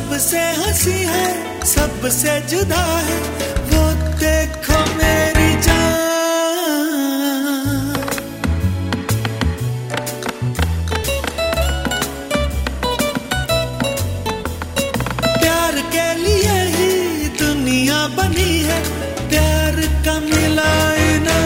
सबसे हंसी है, सबसे जुदा है, वो देखो मेरी जान। प्यार के लिए ही दुनिया बनी है, प्यार का मिला इनाम।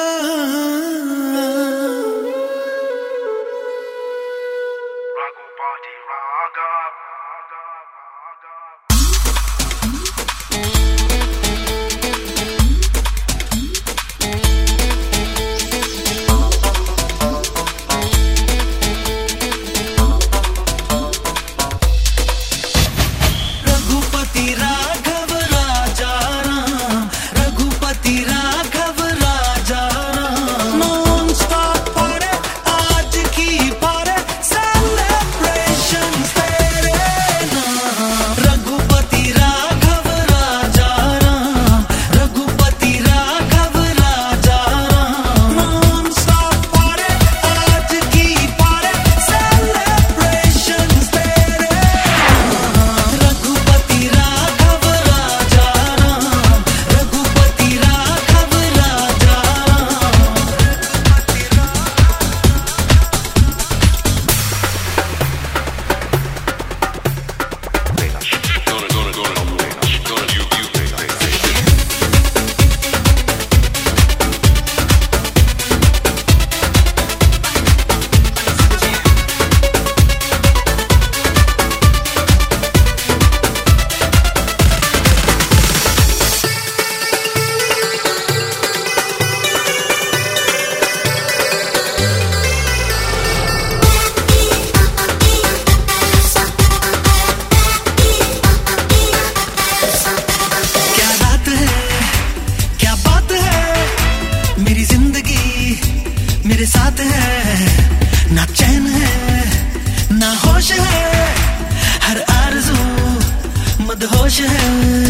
मेरे साथ है, ना चैन है ना होश है, हर आरज़ू मदहोश है।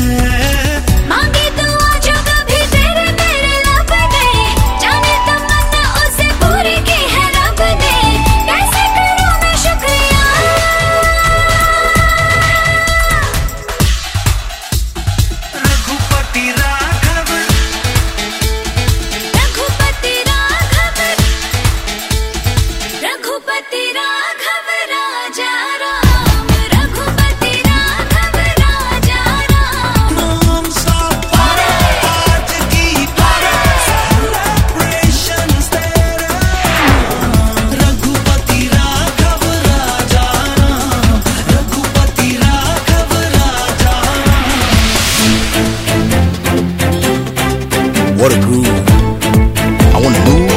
मांगे तो आजो कभी तेरे मेरे लब ने, जाने तमन्ना उसे पूरी की है रब ने, कैसे करूं मैं शुक्रिया। रघुपति राघव, रघुपति राघव, रघुपति राघव राजा राम, रघुपति राघव राजा राम। नाम सारे आज की सेलिब्रेशंस तेरे। रघुपति राघव राजा राम, रघुपति राघव राजा Ram. What a groove. I wanna move.